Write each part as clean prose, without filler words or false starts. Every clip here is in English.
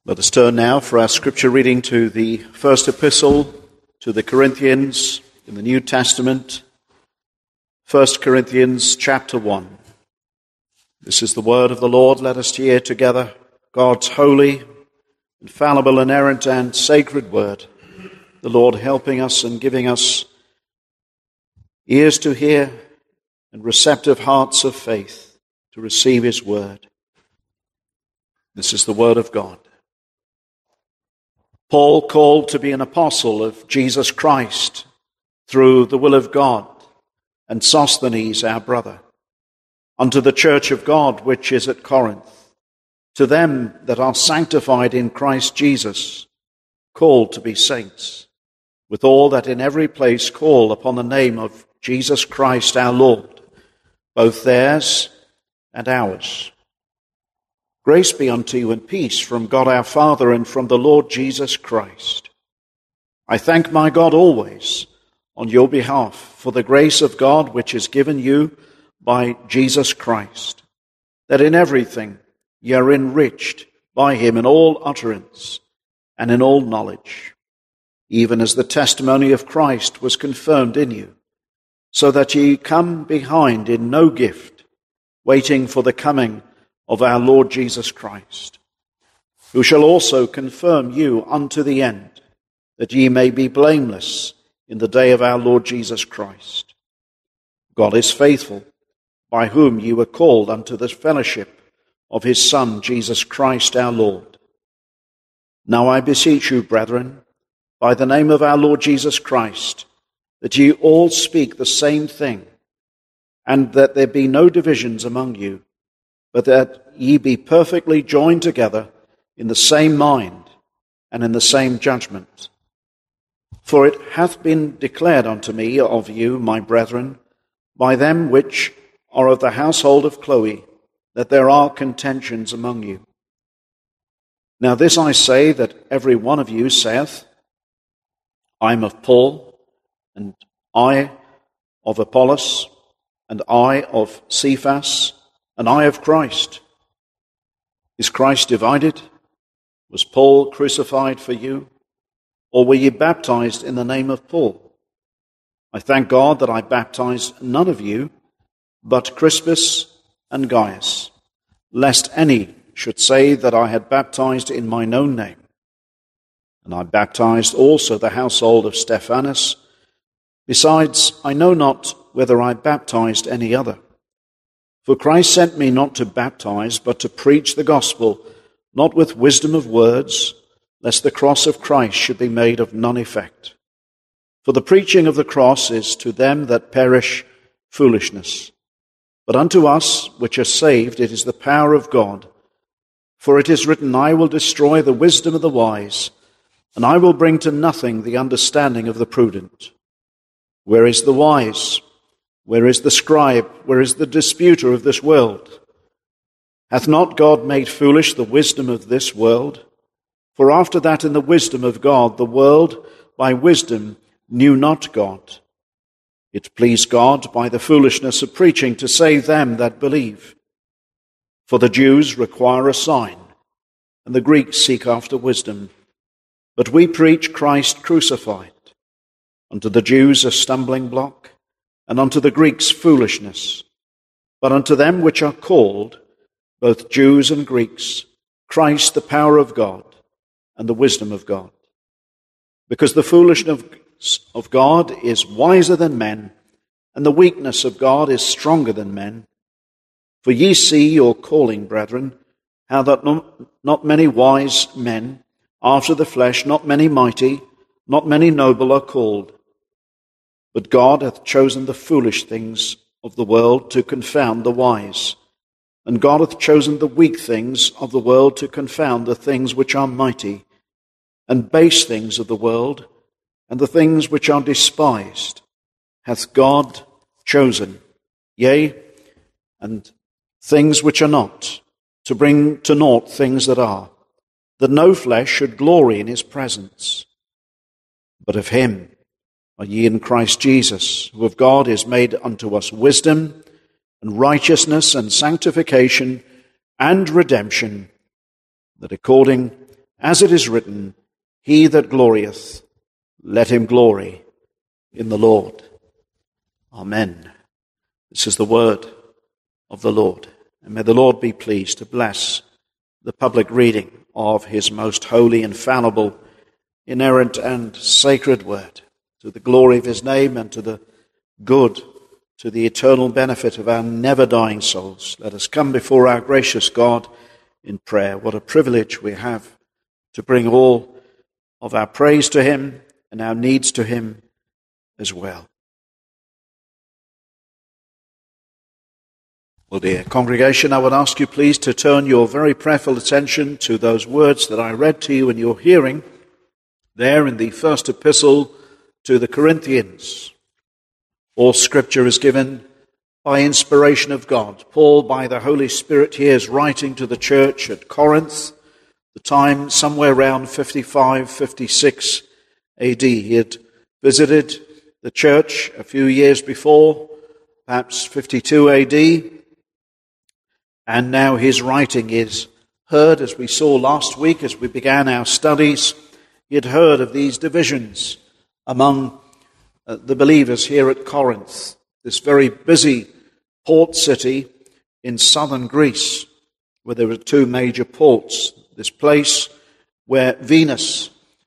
Let us turn now for our scripture reading to the first epistle to the Corinthians in the New Testament, 1 Corinthians chapter 1. This is the word of the Lord. Let us hear together God's holy, infallible, inerrant, and sacred word, the Lord helping us and giving us ears to hear and receptive hearts of faith to receive his word. This is the word of God. Paul, called to be an apostle of Jesus Christ through the will of God, and Sosthenes, our brother, unto the church of God which is at Corinth, to them that are sanctified in Christ Jesus, called to be saints, with all that in every place call upon the name of Jesus Christ our Lord, both theirs and ours. Grace be unto you and peace from God our Father and from the Lord Jesus Christ. I thank my God always on your behalf for the grace of God which is given you by Jesus Christ, that in everything ye are enriched by him in all utterance and in all knowledge, even as the testimony of Christ was confirmed in you, so that ye come behind in no gift, waiting for the coming of our Lord Jesus Christ, who shall also confirm you unto the end, that ye may be blameless in the day of our Lord Jesus Christ. God is faithful, by whom ye were called unto the fellowship of his Son, Jesus Christ our Lord. Now I beseech you, brethren, by the name of our Lord Jesus Christ, that ye all speak the same thing, and that there be no divisions among you, but that ye be perfectly joined together in the same mind and in the same judgment. For it hath been declared unto me of you, my brethren, by them which are of the household of Chloe, that there are contentions among you. Now this I say, that every one of you saith, I am of Paul, and I of Apollos, and I of Cephas, and I of Christ. Is Christ divided? Was Paul crucified for you? Or were ye baptized in the name of Paul? I thank God that I baptized none of you, but Crispus and Gaius, lest any should say that I had baptized in mine own name. And I baptized also the household of Stephanas. Besides, I know not whether I baptized any other. For Christ sent me not to baptize, but to preach the gospel, not with wisdom of words, lest the cross of Christ should be made of none effect. For the preaching of the cross is to them that perish foolishness, but unto us which are saved it is the power of God. For it is written, I will destroy the wisdom of the wise, and I will bring to nothing the understanding of the prudent. Where is the wise? Where is the scribe? Where is the disputer of this world? Hath not God made foolish the wisdom of this world? For after that in the wisdom of God, the world by wisdom knew not God. It pleased God by the foolishness of preaching to save them that believe. For the Jews require a sign, and the Greeks seek after wisdom. But we preach Christ crucified, unto the Jews a stumbling block, and unto the Greeks foolishness. But unto them which are called, both Jews and Greeks, Christ the power of God, and the wisdom of God. Because the foolishness of God is wiser than men, and the weakness of God is stronger than men. For ye see your calling, brethren, how that not many wise men, after the flesh, not many mighty, not many noble are called. But God hath chosen the foolish things of the world to confound the wise. And God hath chosen the weak things of the world to confound the things which are mighty, and base things of the world, and the things which are despised, hath God chosen, yea, and things which are not, to bring to naught things that are, that no flesh should glory in his presence. But of him are ye in Christ Jesus, who of God is made unto us wisdom, and righteousness, and sanctification, and redemption, that according as it is written, he that glorieth, let him glory in the Lord. Amen. This is the word of the Lord. And may the Lord be pleased to bless the public reading of his most holy, infallible, inerrant and sacred word, to the glory of his name and to the good, to the eternal benefit of our never-dying souls. Let us come before our gracious God in prayer. What a privilege we have to bring all of our praise to him and our needs to him as well. Well, dear congregation, I would ask you please to turn your very prayerful attention to those words that I read to you in your hearing there in the first epistle to the Corinthians. All Scripture is given by inspiration of God. Paul, by the Holy Spirit, here is writing to the church at Corinth, the time somewhere around 55, 56 AD. He had visited the church a few years before, perhaps 52 AD, and now his writing is heard, as we saw last week as we began our studies. He had heard of these divisions among the believers here at Corinth, this very busy port city in southern Greece, where there were two major ports. This place where Venus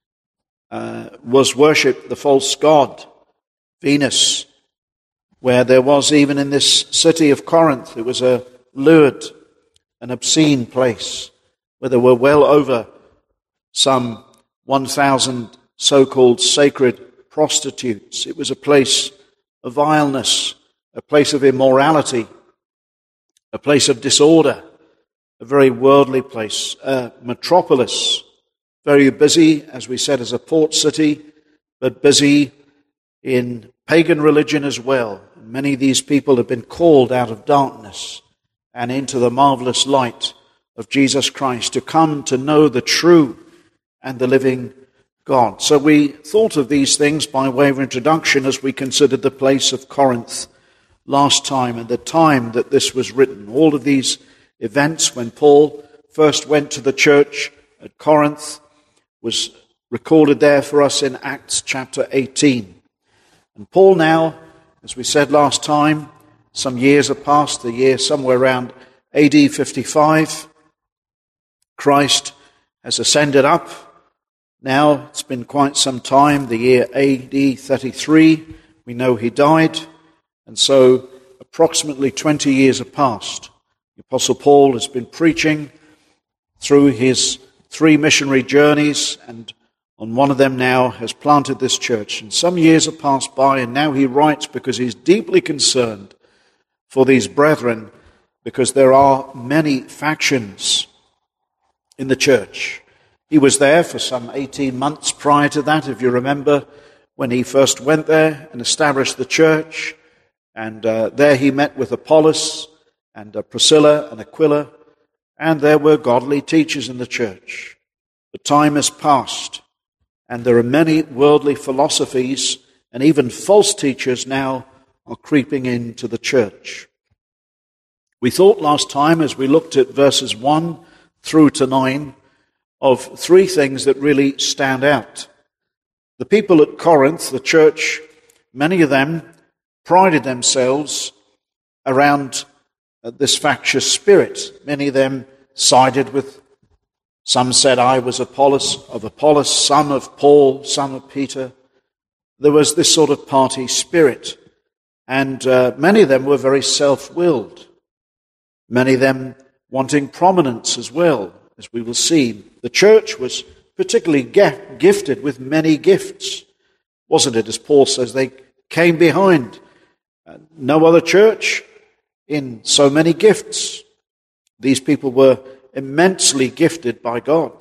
was worshipped, the false god Venus, where there was, even in this city of Corinth, it was a lewd, an obscene place, where there were well over some 1,000 so-called sacred prostitutes. It was a place of vileness, a place of immorality, a place of disorder, a very worldly place, a metropolis, very busy, as we said, as a port city, but busy in pagan religion as well. Many of these people have been called out of darkness and into the marvelous light of Jesus Christ, to come to know the true and the living God. So we thought of these things by way of introduction as we considered the place of Corinth last time and the time that this was written. All of these events when Paul first went to the church at Corinth was recorded there for us in Acts chapter 18. And Paul now, as we said last time, some years have passed, the year somewhere around AD 55. Christ has ascended up. Now, it's been quite some time, the year AD 33. We know he died. And so approximately 20 years have passed. The Apostle Paul has been preaching through his 3 missionary journeys, and on one of them now has planted this church. And some years have passed by, and now he writes because he's deeply concerned for these brethren, because there are many factions in the church. He was there for some 18 months prior to that, if you remember, when he first went there and established the church. And there he met with Apollos and Priscilla and Aquila, and there were godly teachers in the church. But time has passed, and there are many worldly philosophies and even false teachers now are creeping into the church. We thought last time, as we looked at verses 1 through to 9, of 3 things that really stand out. The people at Corinth, the church, many of them prided themselves around this factious spirit. Many of them sided with, some said, I was of Apollos, some of Paul, some of Peter. There was this sort of party spirit. And many of them were very self-willed. Many of them wanting prominence as well, as we will see. The church was particularly gifted with many gifts. Wasn't it, as Paul says, they came behind no other church in so many gifts. These people were immensely gifted by God.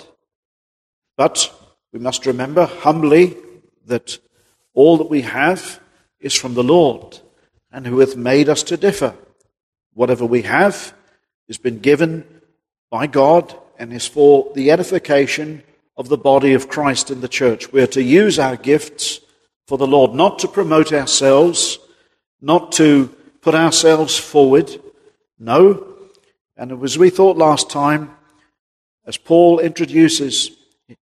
But we must remember humbly that all that we have is from the Lord, and who hath made us to differ. Whatever we have has been given by God and is for the edification of the body of Christ in the church. We are to use our gifts for the Lord, not to promote ourselves, not to put ourselves forward. No. And as we thought last time, as Paul introduces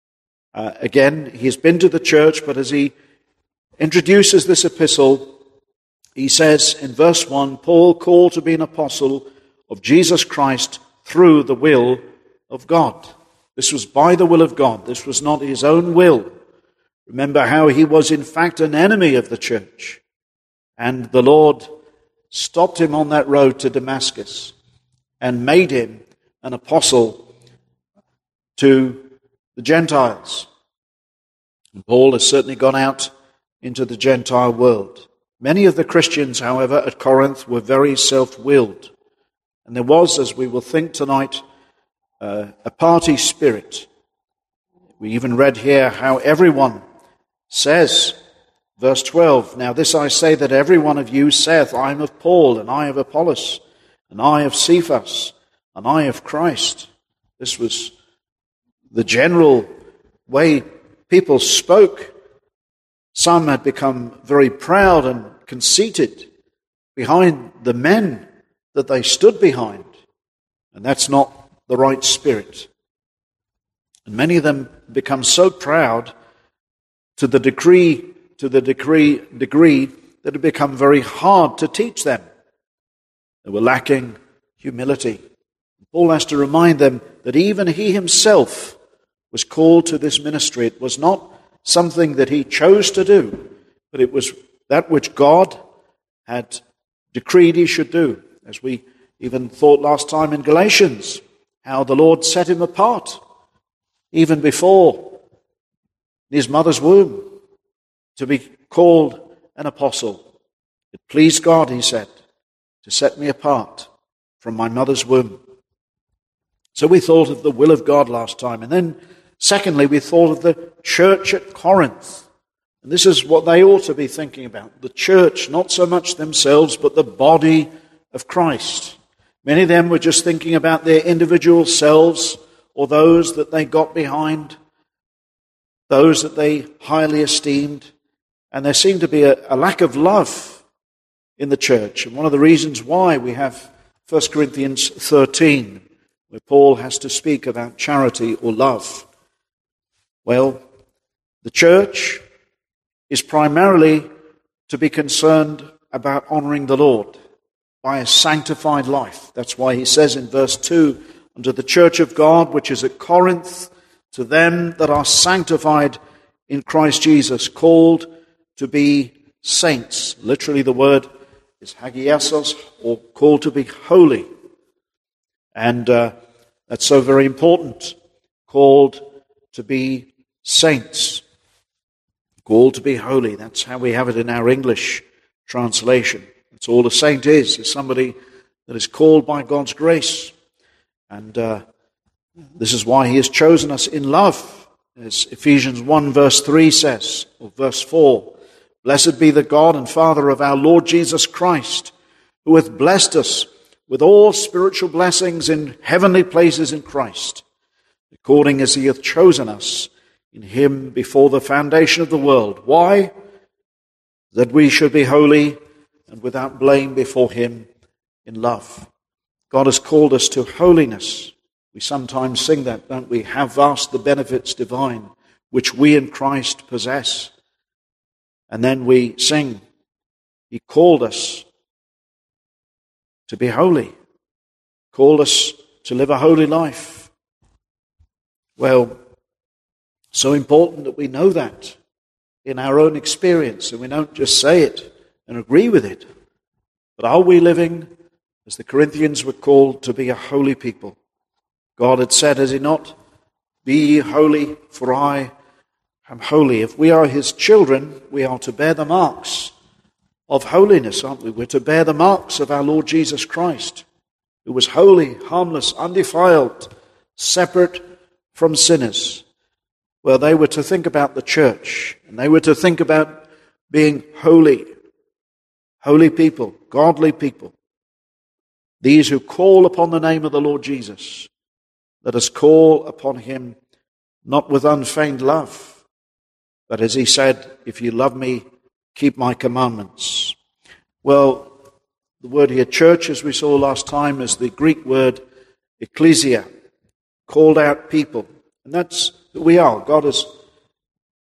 Again, he has been to the church, but as he introduces this epistle, he says in verse 1, Paul, called to be an apostle of Jesus Christ through the will of God. This was by the will of God. This was not his own will. Remember how he was in fact an enemy of the church. And the Lord stopped him on that road to Damascus and made him an apostle to the Gentiles. And Paul has certainly gone out into the Gentile world. Many of the Christians, however, at Corinth were very self-willed. And there was, as we will think tonight, a party spirit. We even read here how everyone says, verse 12, Now this I say, that every one of you saith, I am of Paul, and I of Apollos, and I of Cephas, and I of Christ. This was the general way people spoke. Some had become very proud and conceited behind the men that they stood behind. And that's not the right spirit. And many of them become so proud to the degree that it become very hard to teach them. They were lacking humility. Paul has to remind them that even he himself was called to this ministry. It was not something that he chose to do, but it was that which God had decreed he should do. As we even thought last time in Galatians, how the Lord set him apart, even before his mother's womb, to be called an apostle. It pleased God, he said, to set me apart from my mother's womb. So we thought of the will of God last time. And then, secondly, we thought of the church at Corinth. And this is what they ought to be thinking about. The church, not so much themselves, but the body of Christ. Many of them were just thinking about their individual selves, or those that they got behind, those that they highly esteemed. And there seemed to be a lack of love in the church. And one of the reasons why we have 1 Corinthians 13, where Paul has to speak about charity or love. Well, the church is primarily to be concerned about honoring the Lord by a sanctified life. That's why he says in verse 2, Unto the church of God which is at Corinth, to them that are sanctified in Christ Jesus, called to be saints. Literally the word is hagiasos, or called to be holy. And that's so very important. Called to be saints. Called to be holy. That's how we have it in our English translation. That's all a saint is somebody that is called by God's grace. And this is why he has chosen us in love. As Ephesians 1 verse 3 says, or verse 4, Blessed be the God and Father of our Lord Jesus Christ, who hath blessed us with all spiritual blessings in heavenly places in Christ, according as he hath chosen us in him before the foundation of the world. Why? That we should be holy and without blame before him in love. God has called us to holiness. We sometimes sing that, don't we? How vast the benefits divine, which we in Christ possess. And then we sing, he called us to be holy, called us to live a holy life. Well, so important that we know that in our own experience, and we don't just say it and agree with it. But are we living, as the Corinthians were called, to be a holy people? God had said, has he not, Be ye holy, for I am holy. If we are his children, we are to bear the marks of holiness, aren't we? We're to bear the marks of our Lord Jesus Christ, who was holy, harmless, undefiled, separate from sinners. Well, they were to think about the church, and they were to think about being holy people, godly people. These who call upon the name of the Lord Jesus. Let us call upon him not with unfeigned love, but as he said, if you love me, keep my commandments. Well, the word here, church, as we saw last time, is the Greek word ecclesia, called out people. And that's who we are. God has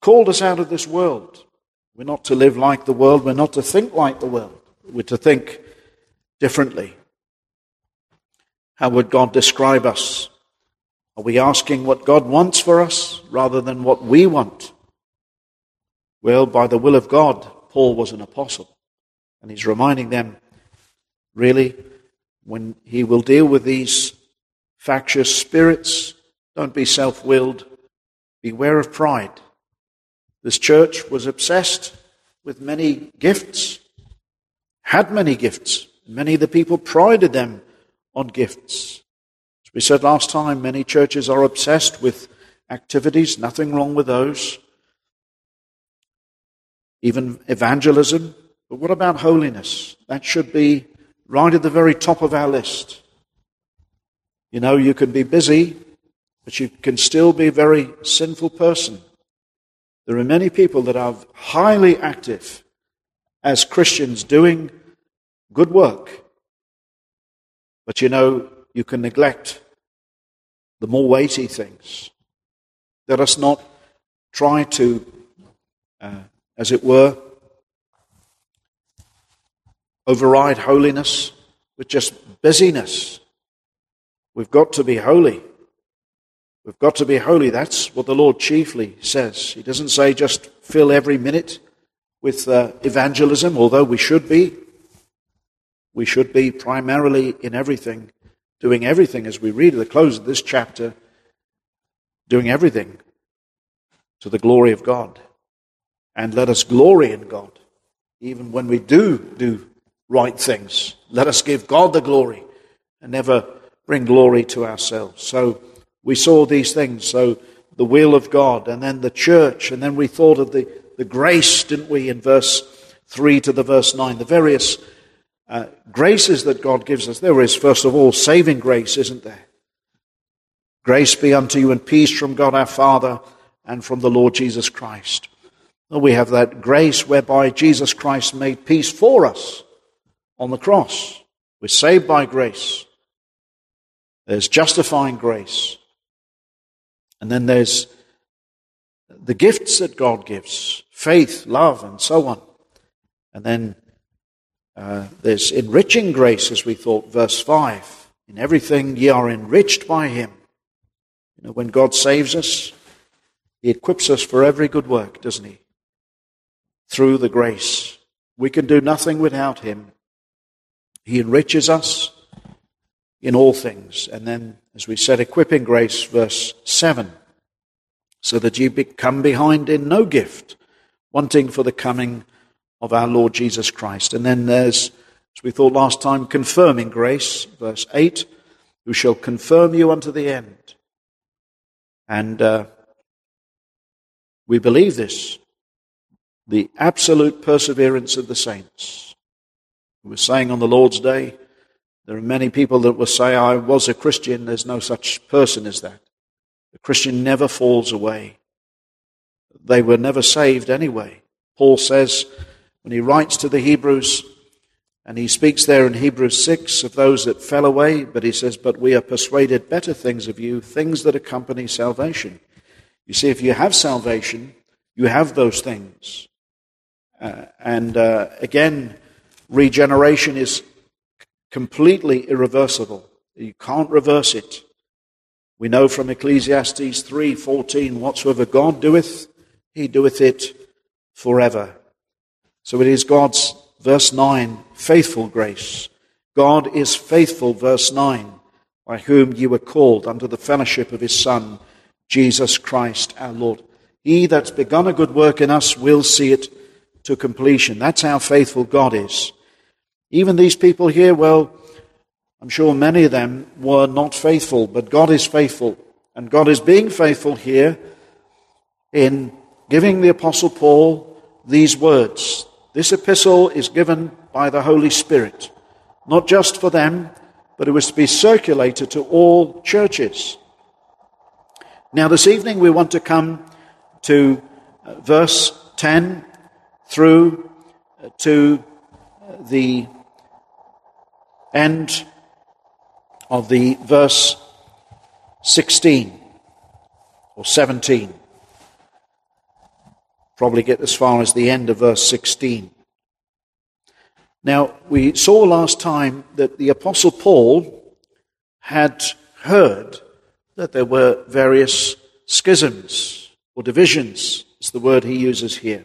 called us out of this world. We're not to live like the world. We're not to think like the world. We're to think differently. How would God describe us? Are we asking what God wants for us rather than what we want? Well, by the will of God, Paul was an apostle. And he's reminding them, really, when he will deal with these factious spirits, don't be self-willed. Beware of pride. This church was obsessed with many gifts, had many gifts. Many of the people prided them on gifts. As we said last time, many churches are obsessed with activities, nothing wrong with those. Even evangelism. But what about holiness? That should be right at the very top of our list. You know, you can be busy, but you can still be a very sinful person. There are many people that are highly active as Christians doing good work. But you know, you can neglect the more weighty things. Let us not try to, as it were, override holiness with just busyness. We've got to be holy. We've got to be holy. That's what the Lord chiefly says. He doesn't say just fill every minute with evangelism, although we should be. We should be primarily in everything, doing everything, as we read at the close of this chapter, doing everything to the glory of God. And let us glory in God. Even when we do right things, let us give God the glory and never bring glory to ourselves. So we saw these things, so the will of God, and then the church, and then we thought of the grace, didn't we, in verse 3 to the verse 9, the various graces that God gives us. There is, first of all, saving grace, isn't there? Grace be unto you and peace from God our Father and from the Lord Jesus Christ. Well, we have that grace whereby Jesus Christ made peace for us on the cross. We're saved by grace. There's justifying grace. And then there's the gifts that God gives, faith, love, and so on. And then there's enriching grace, as we thought, verse 5. In everything ye are enriched by him. You know, when God saves us, he equips us for every good work, doesn't he? Through the grace. We can do nothing without him. He enriches us in all things. And then, as we said, equipping grace, verse 7. So that ye come behind in no gift, wanting for the coming of our Lord Jesus Christ. And then there's, as we thought last time, confirming grace, verse 8, who shall confirm you unto the end. And we believe this, the absolute perseverance of the saints. We were saying on the Lord's Day, there are many people that will say, I was a Christian. There's no such person as that. The Christian never falls away. They were never saved anyway. Paul says, when he writes to the Hebrews, and he speaks there in Hebrews 6 of those that fell away, but he says, but we are persuaded better things of you, things that accompany salvation. You see, if you have salvation, you have those things. Again, regeneration is completely irreversible. You can't reverse it. We know from Ecclesiastes 3:14, whatsoever God doeth, he doeth it forever. So it is God's, verse 9, faithful grace. God is faithful, verse 9, by whom ye were called unto the fellowship of his Son, Jesus Christ our Lord. He that's begun a good work in us will see it to completion. That's how faithful God is. Even these people here, well, I'm sure many of them were not faithful, but God is faithful. And God is being faithful here in giving the Apostle Paul these words. This epistle is given by the Holy Spirit, not just for them, but it was to be circulated to all churches. Now this evening we want to come to verse 10 through to the end of the verse 16 or 17. probably get as far as the end of verse 16. Now, we saw last time that the Apostle Paul had heard that there were various schisms or divisions, is the word he uses here.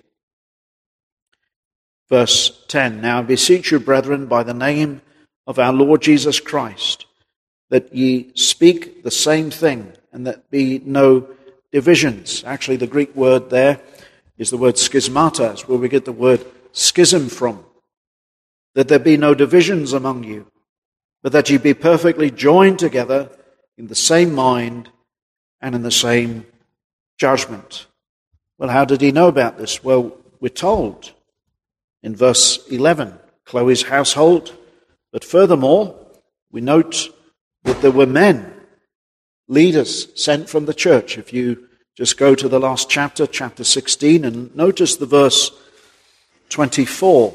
Verse 10, "Now I beseech you, brethren, by the name of our Lord Jesus Christ, that ye speak the same thing, and that be no divisions." Actually, the Greek word there is the word schismata, it's where we get the word schism from. "That there be no divisions among you, but that ye be perfectly joined together in the same mind and in the same judgment." Well, how did he know about this? Well, we're told in verse 11, Chloe's household. But furthermore, we note that there were men, leaders sent from the church. If you just go to the last chapter, chapter 16, and notice the verse 24.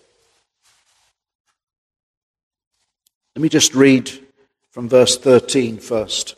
Let me just read from verse 13 first.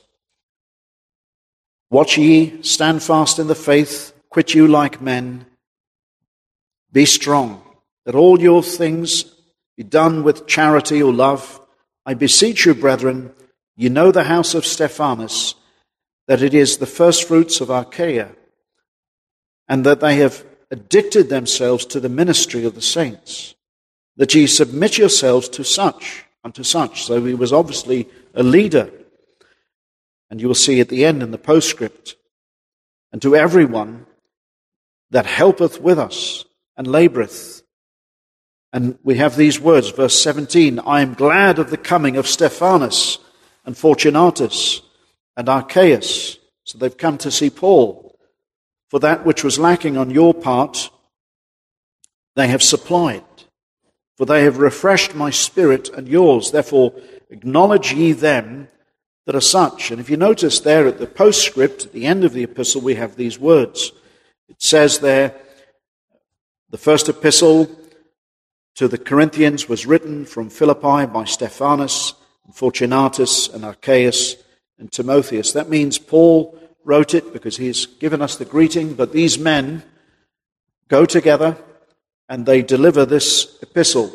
"Watch ye, stand fast in the faith, quit you like men. Be strong, that all your things be done with charity or love. I beseech you, brethren, you know the house of Stephanas, that it is the firstfruits of Achaia, and that they have addicted themselves to the ministry of the saints, that ye submit yourselves unto such." So he was obviously a leader. And you will see at the end in the postscript, "And to everyone that helpeth with us and laboureth." And we have these words, verse 17, "I am glad of the coming of Stephanas and Fortunatus and Archias." So they've come to see Paul. "For that which was lacking on your part, they have supplied. For they have refreshed my spirit and yours. Therefore acknowledge ye them that are such." And if you notice there at the postscript, at the end of the epistle, we have these words. It says there, "The first epistle to the Corinthians was written from Philippi by Stephanas and Fortunatus and Archias and Timotheus." That means Paul wrote it because he's given us the greeting, but these men go together and they deliver this epistle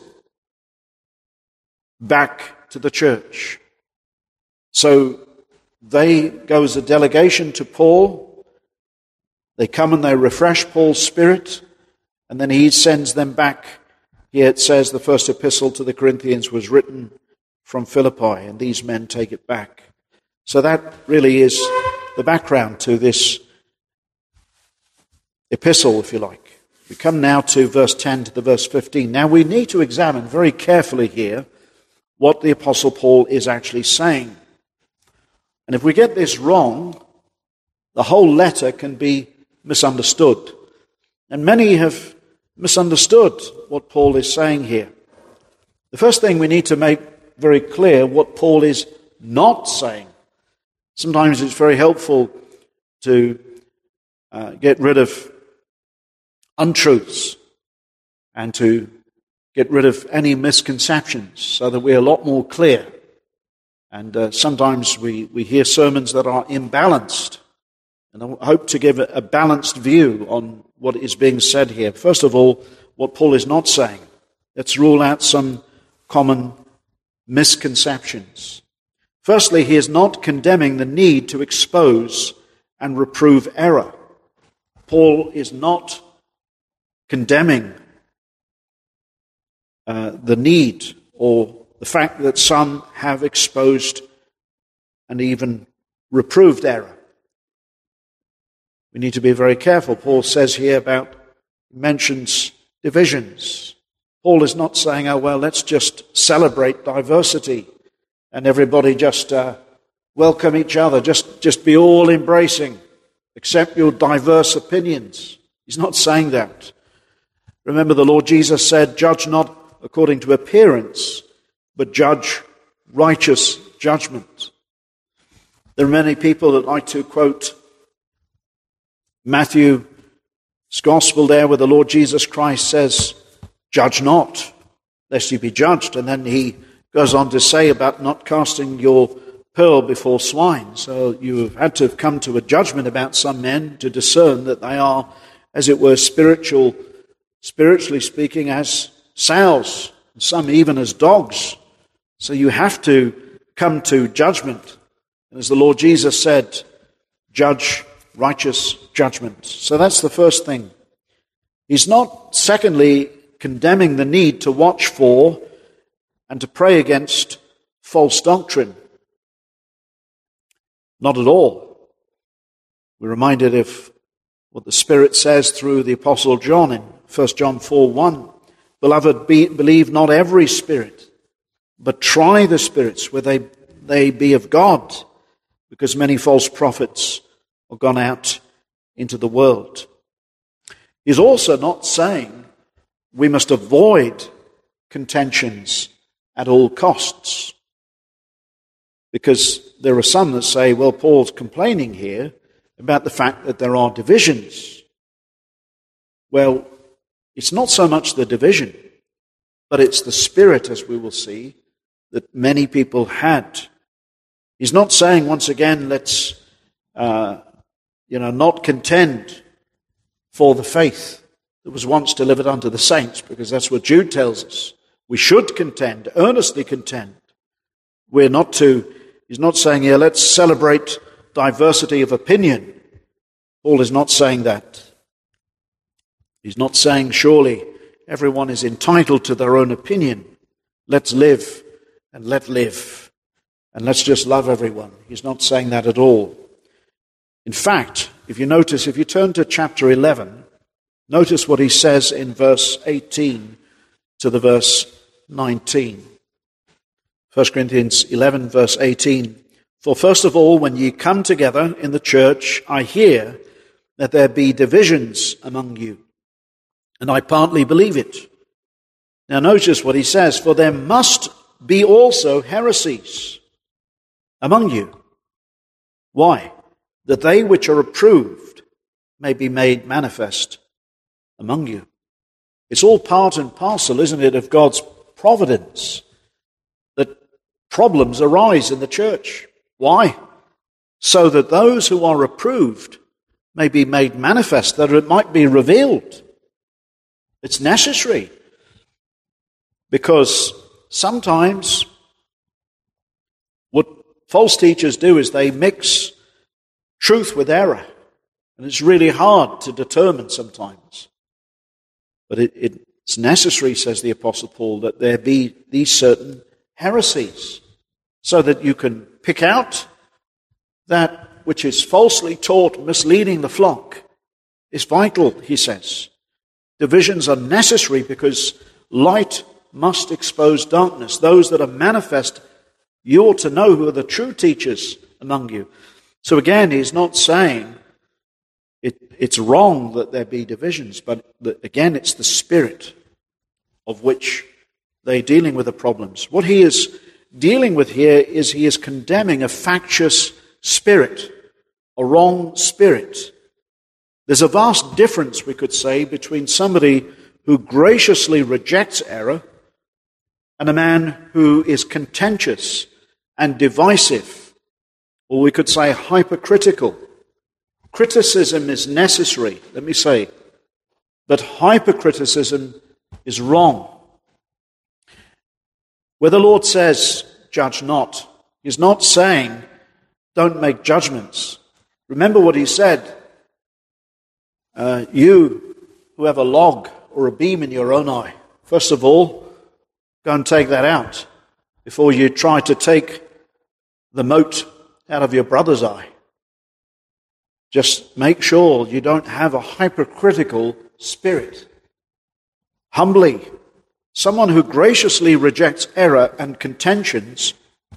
back to the church. So they go as a delegation to Paul. They come and they refresh Paul's spirit, and then he sends them back. Here it says the first epistle to the Corinthians was written from Philippi, and these men take it back. So that really is the background to this epistle, if you like. We come now to verse 10 to the verse 15. Now we need to examine very carefully here what the Apostle Paul is actually saying. And if we get this wrong, the whole letter can be misunderstood. And many have misunderstood what Paul is saying here. The first thing we need to make very clear what Paul is not saying. Sometimes it's very helpful to get rid of untruths and to get rid of any misconceptions so that we're a lot more clear. And sometimes we hear sermons that are imbalanced. And I hope to give a balanced view on what is being said here. First of all, what Paul is not saying. Let's rule out some common misconceptions. Firstly, he is not condemning the need to expose and reprove error. Paul is not condemning the need or the fact that some have exposed and even reproved error. We need to be very careful. Paul says here mentions divisions. Paul is not saying, oh, well, let's just celebrate diversity and everybody just welcome each other, just be all embracing, accept your diverse opinions. He's not saying that. Remember, the Lord Jesus said, judge not according to appearance, but judge righteous judgment. There are many people that like to quote Matthew's Gospel there where the Lord Jesus Christ says, judge not, lest you be judged. And then he goes on to say about not casting your pearl before swine. So you have had to come to a judgment about some men to discern that they are as it were, spiritually speaking, as sows, some even as dogs. So you have to come to judgment. And as the Lord Jesus said, judge righteous judgment. So that's the first thing. He's not, secondly, condemning the need to watch for and to pray against false doctrine. Not at all. We're reminded of what the Spirit says through the Apostle John in 1 John 4:1. Beloved, believe not every spirit, but try the spirits whether they be of God, because many false prophets are gone out into the world. He's also not saying we must avoid contentions at all costs. Because there are some that say, well, Paul's complaining here about the fact that there are divisions. Well, it's not so much the division, but it's the spirit, as we will see, that many people had. He's not saying, once again, let's not contend for the faith that was once delivered unto the saints, because that's what Jude tells us. We should contend, earnestly contend. He's not saying here, let's celebrate diversity of opinion. Paul is not saying that. He's not saying, surely, everyone is entitled to their own opinion. Let's live and let live. And let's just love everyone. He's not saying that at all. In fact, if you turn to chapter 11, notice what he says in verse 18 to the verse 19. 1 Corinthians 11, verse 18. For first of all, when ye come together in the church, I hear that there be divisions among you. And I partly believe it. Now notice what he says. For there must be also heresies among you. Why? That they which are approved may be made manifest among you. It's all part and parcel, isn't it, of God's providence that problems arise in the church. Why? So that those who are approved may be made manifest, that it might be revealed. It's necessary. Because sometimes what false teachers do is they mix truth with error. And it's really hard to determine sometimes. But it's necessary, says the Apostle Paul, that there be these certain heresies, so that you can pick out that which is falsely taught, misleading the flock. Is vital, he says. Divisions are necessary because light must expose darkness. Those that are manifest, you ought to know who are the true teachers among you. So again, he's not saying it's wrong that there be divisions, but again, it's the spirit of which they're dealing with the problems. What he is dealing with here is he is condemning a factious spirit, a wrong spirit. There's a vast difference, we could say, between somebody who graciously rejects error and a man who is contentious and divisive, or we could say hypercritical. Criticism is necessary, let me say, but hypercriticism is wrong. Where the Lord says, judge not, he's not saying, don't make judgments. Remember what he said, you who have a log or a beam in your own eye, first of all, go and take that out before you try to take the mote out of your brother's eye. Just make sure you don't have a hypercritical spirit. Humbly, someone who graciously rejects error and contentions,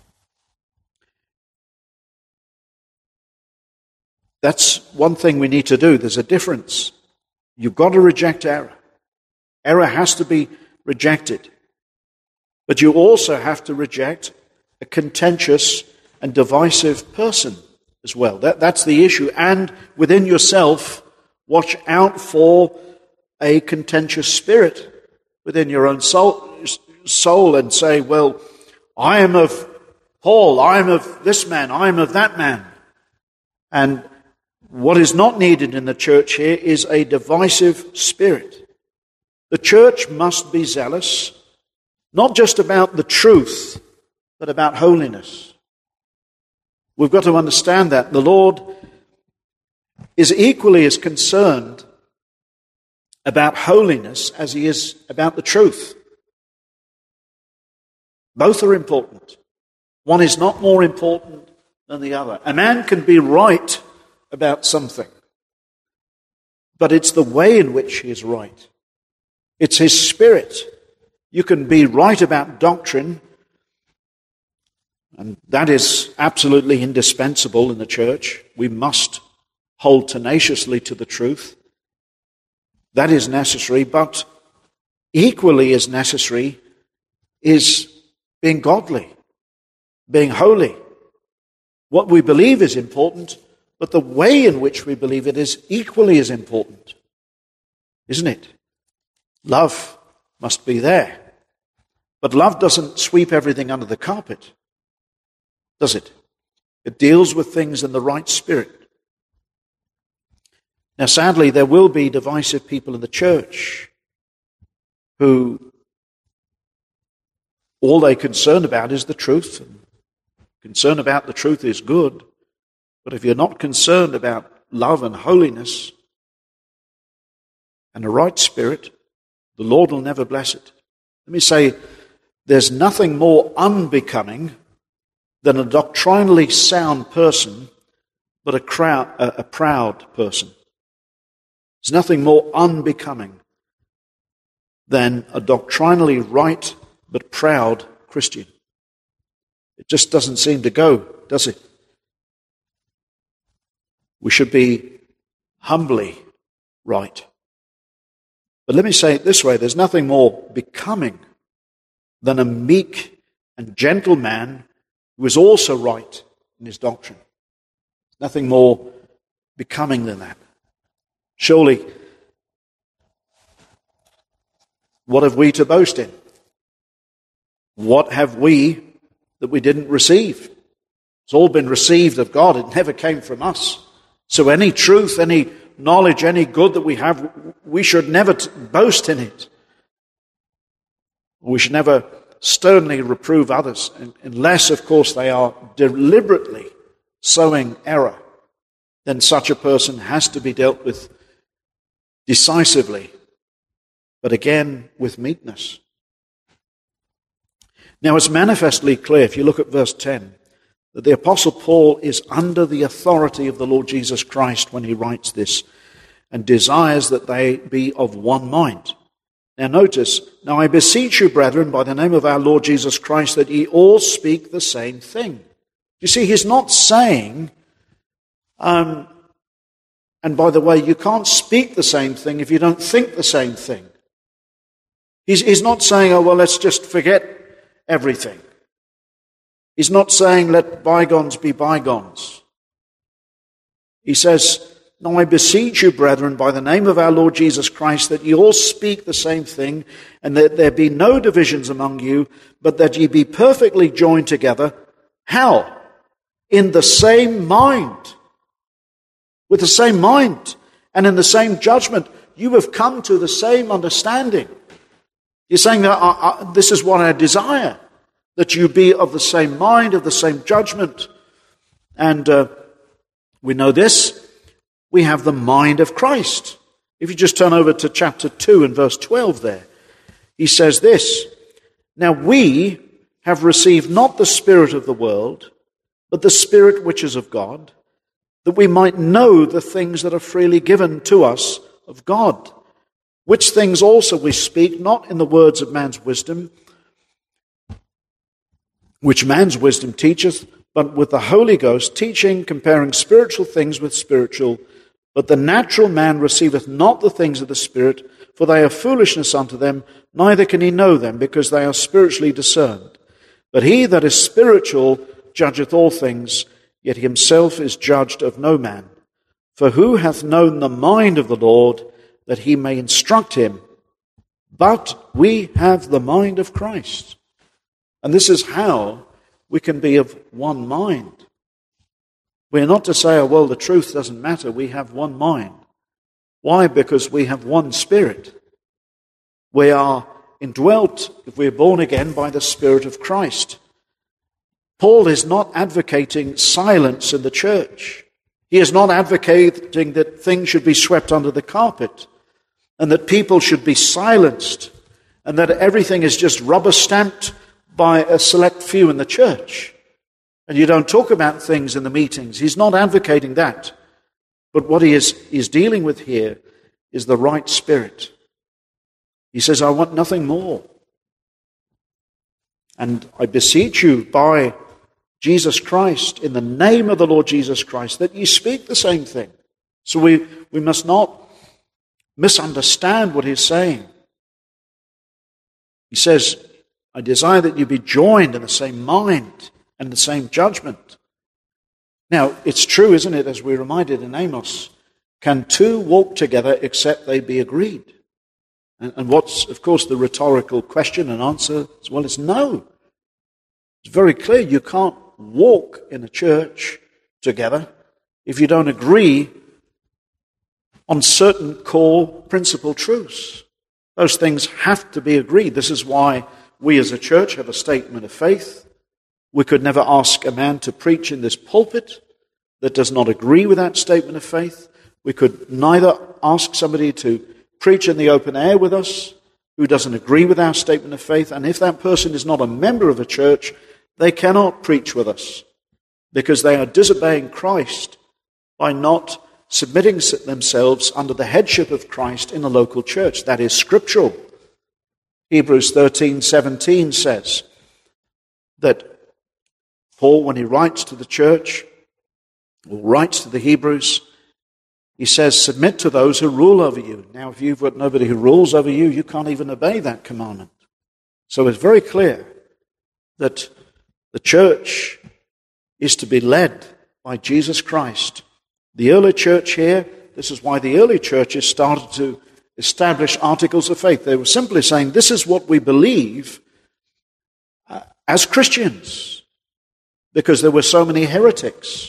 that's one thing we need to do. There's a difference. You've got to reject error. Error has to be rejected. But you also have to reject a contentious and divisive person as well. That's the issue. And within yourself, watch out for a contentious spirit within your own soul and say, well, I am of Paul, I am of this man, I am of that man. And What is not needed in the church here is a divisive spirit. The church must be zealous, not just about the truth, but about holiness. We've got to understand that the Lord is equally as concerned about holiness as he is about the truth. Both are important. One is not more important than the other. A man can be right about something, but it's the way in which he is right. It's his spirit. You can be right about doctrine, and that is absolutely indispensable in the church. We must hold tenaciously to the truth. That is necessary, but equally as necessary is being godly, being holy. What we believe is important, but the way in which we believe it is equally as important, isn't it? Love must be there. But love doesn't sweep everything under the carpet, does it? It deals with things in the right spirit. Now, sadly, there will be divisive people in the church who all they're concerned about is the truth. Concern about the truth is good, but if you're not concerned about love and holiness and a right spirit, the Lord will never bless it. Let me say, there's nothing more unbecoming than a doctrinally sound person, but a proud person. There's nothing more unbecoming than a doctrinally right but proud Christian. It just doesn't seem to go, does it? We should be humbly right. But let me say it this way, there's nothing more becoming than a meek and gentle man who is also right in his doctrine. Nothing more becoming than that. Surely, what have we to boast in? What have we that we didn't receive? It's all been received of God. It never came from us. So any truth, any knowledge, any good that we have, we should never boast in it. We should never sternly reprove others, unless, of course, they are deliberately sowing error. Then such a person has to be dealt with decisively, but again with meekness. Now, it's manifestly clear, if you look at verse 10, that the Apostle Paul is under the authority of the Lord Jesus Christ when he writes this, and desires that they be of one mind. Now notice, now I beseech you, brethren, by the name of our Lord Jesus Christ, that ye all speak the same thing. You see, he's not saying, and by the way, you can't speak the same thing if you don't think the same thing. He's not saying, oh, well, let's just forget everything. He's not saying, let bygones be bygones. He says, now I beseech you, brethren, by the name of our Lord Jesus Christ, that ye all speak the same thing, and that there be no divisions among you, but that ye be perfectly joined together. How? In the same mind. With the same mind and in the same judgment. You have come to the same understanding. You're saying that this is what I desire, that you be of the same mind, of the same judgment. And we know this. We have the mind of Christ. If you just turn over to chapter 2 and verse 12 there, he says this, now we have received not the spirit of the world, but the Spirit which is of God, that we might know the things that are freely given to us of God, which things also we speak, not in the words of man's wisdom, which man's wisdom teacheth, but with the Holy Ghost, teaching, comparing spiritual things with spiritual. But the natural man receiveth not the things of the Spirit, for they are foolishness unto them, neither can he know them, because they are spiritually discerned. But he that is spiritual judgeth all things, yet himself is judged of no man. For who hath known the mind of the Lord, that he may instruct him? But we have the mind of Christ. And this is how we can be of one mind. We're not to say, oh, well, the truth doesn't matter. We have one mind. Why? Because we have one Spirit. We are indwelt, if we're born again, by the Spirit of Christ. Paul is not advocating silence in the church. He is not advocating that things should be swept under the carpet and that people should be silenced and that everything is just rubber stamped by a select few in the church. And you don't talk about things in the meetings. He's not advocating that. But what he is dealing with here is the right spirit. He says, I want nothing more. And I beseech you by Jesus Christ, in the name of the Lord Jesus Christ, that ye speak the same thing. So we must not misunderstand what he's saying. He says, I desire that you be joined in the same mind and the same judgment. Now, it's true, isn't it, as we're reminded in Amos, can two walk together except they be agreed? And what's, of course, the rhetorical question and answer? Well, it's no. It's very clear you can't walk in a church together if you don't agree on certain core principal truths. Those things have to be agreed. This is why we as a church have a statement of faith. We could never ask a man to preach in this pulpit that does not agree with that statement of faith. We could neither ask somebody to preach in the open air with us who doesn't agree with our statement of faith. And if that person is not a member of a church, they cannot preach with us because they are disobeying Christ by not submitting themselves under the headship of Christ in a local church. That is scriptural. Hebrews 13:17 says that Paul, when he writes to the church, or writes to the Hebrews, he says, submit to those who rule over you. Now, if you've got nobody who rules over you, you can't even obey that commandment. So it's very clear that the church is to be led by Jesus Christ. The early church here, this is why the early churches started to establish articles of faith. They were simply saying, this is what we believe as Christians. Because there were so many heretics.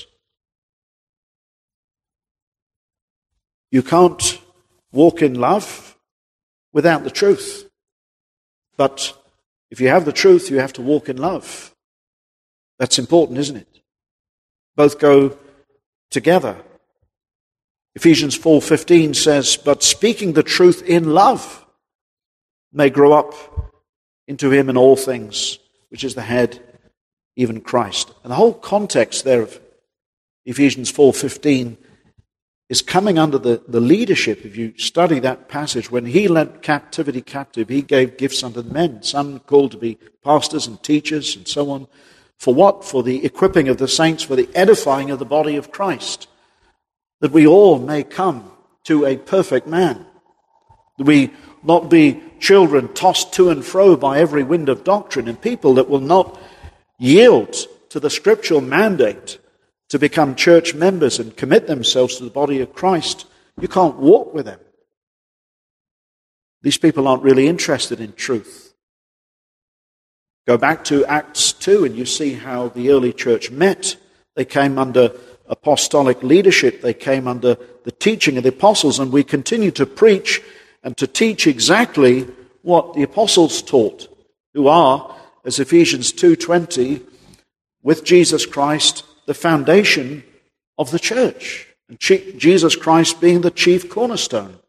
You can't walk in love without the truth. But if you have the truth, you have to walk in love. That's important, isn't it? Both go together. Ephesians 4:15 says, but speaking the truth in love may grow up into him in all things, which is the head, even Christ. And the whole context there of Ephesians 4:15 is coming under the leadership. If you study that passage, when he led captivity captive, he gave gifts unto the men, some called to be pastors and teachers and so on. For what? For the equipping of the saints, for the edifying of the body of Christ, that we all may come to a perfect man. That we not be children tossed to and fro by every wind of doctrine, and people that will not yield to the scriptural mandate to become church members and commit themselves to the body of Christ. You can't walk with them. These people aren't really interested in truth. Go back to Acts 2 and you see how the early church met. They came under apostolic leadership. They came under the teaching of the apostles, and we continue to preach and to teach exactly what the apostles taught, who are, as Ephesians 2:20, with Jesus Christ, the foundation of the church, and Jesus Christ being the chief cornerstone.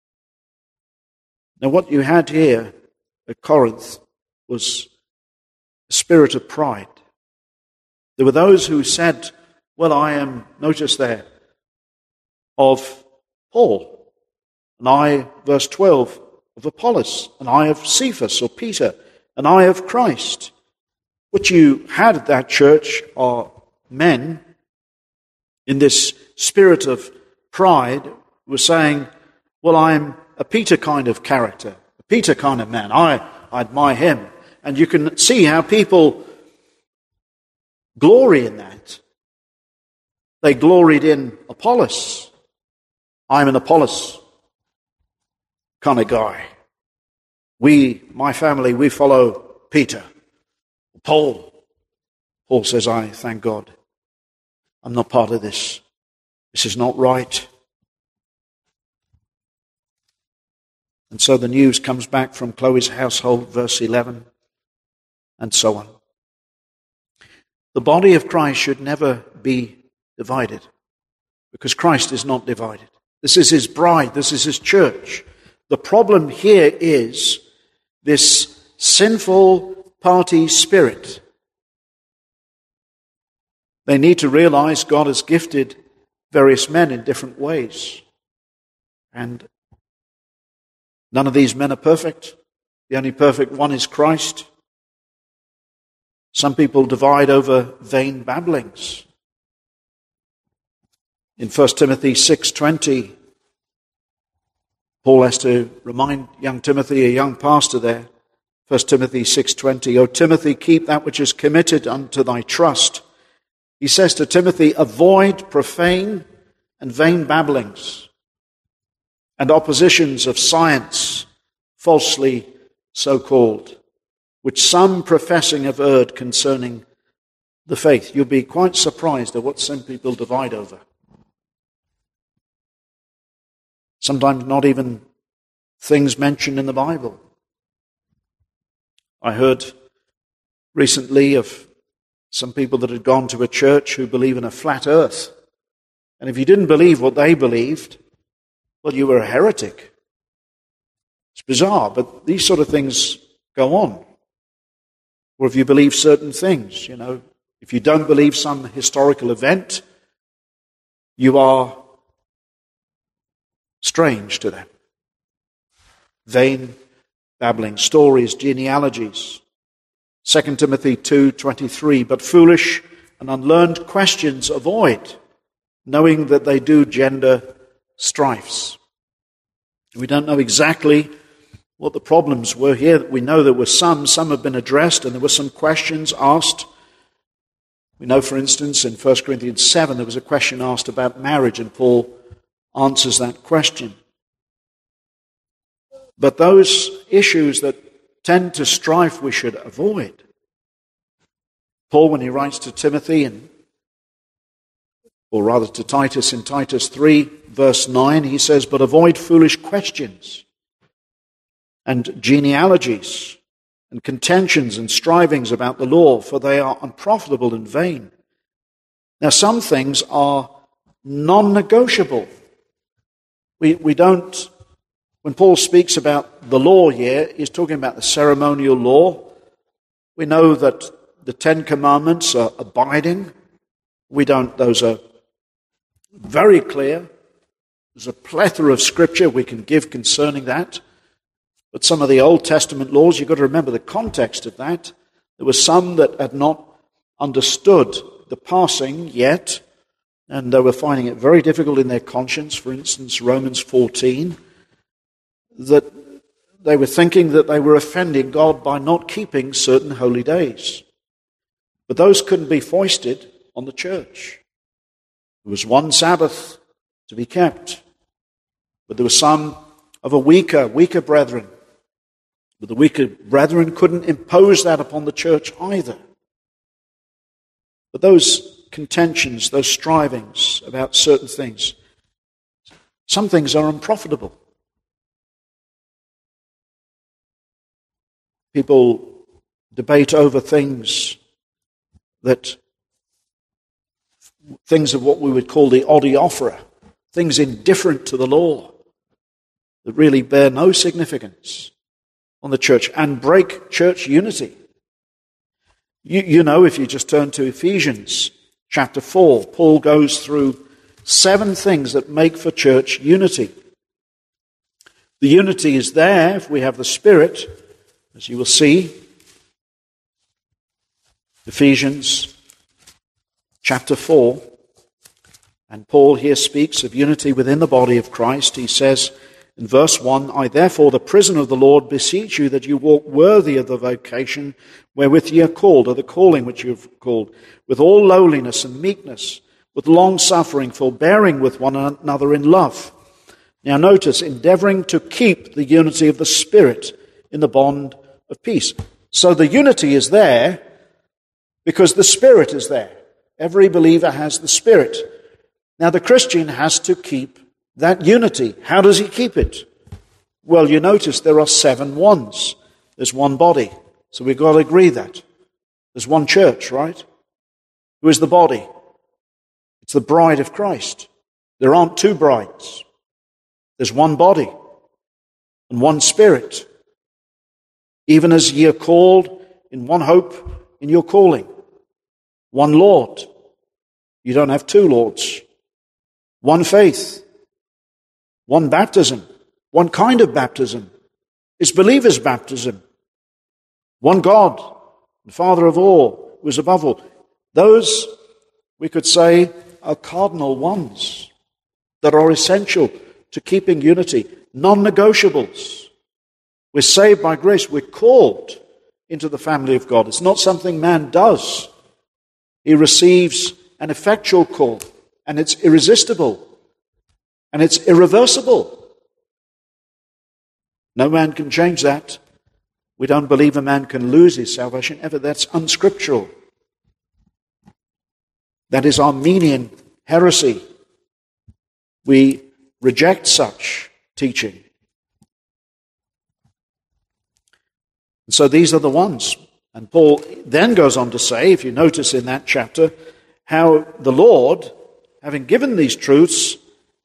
Now, what you had here at Corinth was a spirit of pride. There were those who said, well, I am, notice there, of Paul, and I, verse 12, of Apollos, and I of Cephas or Peter, and I of Christ. What you had at that church are men in this spirit of pride were saying, well, I'm a Peter kind of character, a Peter kind of man. I admire him. And you can see how people glory in that. They gloried in Apollos. I'm an Apollos kind of guy. My family, we follow Peter. Paul says, I thank God. I'm not part of this. This is not right. And so the news comes back from Chloe's household, verse 11, and so on. The body of Christ should never be divided, because Christ is not divided. This is his bride. This is his church. The problem here is this sinful party spirit. They need to realize God has gifted various men in different ways. And none of these men are perfect. The only perfect one is Christ. Some people divide over vain babblings. In 1 Timothy 6:20, Paul has to remind young Timothy, a young pastor there, 1 Timothy 6:20, O Timothy, keep that which is committed unto thy trust. He says to Timothy, avoid profane and vain babblings and oppositions of science, falsely so called, which some professing have erred concerning the faith. You'll be quite surprised at what some people divide over. Sometimes not even things mentioned in the Bible. I heard recently of some people that had gone to a church who believe in a flat earth. And if you didn't believe what they believed, well, you were a heretic. It's bizarre, but these sort of things go on. Or if you believe certain things, if you don't believe some historical event, you are strange to them. Vain babbling, stories, genealogies. 2 Timothy 2:23, but foolish and unlearned questions avoid, knowing that they do gender strifes. We don't know exactly what the problems were here. We know there were some have been addressed, and there were some questions asked. We know, for instance, in 1 Corinthians 7, there was a question asked about marriage, and Paul answers that question. But those issues that tend to strife we should avoid. Paul, when he writes to Timothy, or rather to Titus in Titus 3, verse 9, he says, but avoid foolish questions and genealogies and contentions and strivings about the law, for they are unprofitable and vain. Now, some things are non-negotiable. We don't, when Paul speaks about the law here, he's talking about the ceremonial law. We know that the Ten Commandments are abiding. Those are very clear. There's a plethora of scripture we can give concerning that. But some of the Old Testament laws, you've got to remember the context of that. There were some that had not understood the passing yet, and they were finding it very difficult in their conscience. For instance, Romans 14, that they were thinking that they were offending God by not keeping certain holy days. But those couldn't be foisted on the church. There was one Sabbath to be kept, but there were some of a weaker brethren. But the weaker brethren couldn't impose that upon the church either. But those contentions, those strivings about certain things, some things are unprofitable. People debate over things of what we would call the odiophora, things indifferent to the law, that really bear no significance on the church and break church unity. You know, if you just turn to Ephesians chapter 4, Paul goes through 7 things that make for church unity. The unity is there if we have the Spirit, as you will see. Ephesians chapter 4, and Paul here speaks of unity within the body of Christ. He says in verse 1, I therefore, the prisoner of the Lord, beseech you that you walk worthy of the vocation wherewith ye are called, or the calling which you have called, with all lowliness and meekness, with long-suffering, forbearing with one another in love. Now notice, endeavoring to keep the unity of the Spirit in the bond of peace. So the unity is there because the Spirit is there. Every believer has the Spirit. Now the Christian has to keep that unity. How does he keep it? Well, you notice there are 7 ones. There's one body. So we've got to agree that. There's one church, right? Who is the body? It's the bride of Christ. There aren't 2 brides. There's one body and one Spirit. Even as ye are called in one hope in your calling. One Lord. You don't have 2 Lords. One faith. One baptism. One kind of baptism. It's believers' baptism. One God, the Father of all, who is above all. Those, we could say, are cardinal ones that are essential to keeping unity. Non-negotiables. We're saved by grace. We're called into the family of God. It's not something man does. He receives an effectual call, and it's irresistible, and it's irreversible. No man can change that. We don't believe a man can lose his salvation ever. That's unscriptural. That is Arminian heresy. We reject such teaching. And so these are the ones. And Paul then goes on to say, if you notice in that chapter, how the Lord, having given these truths,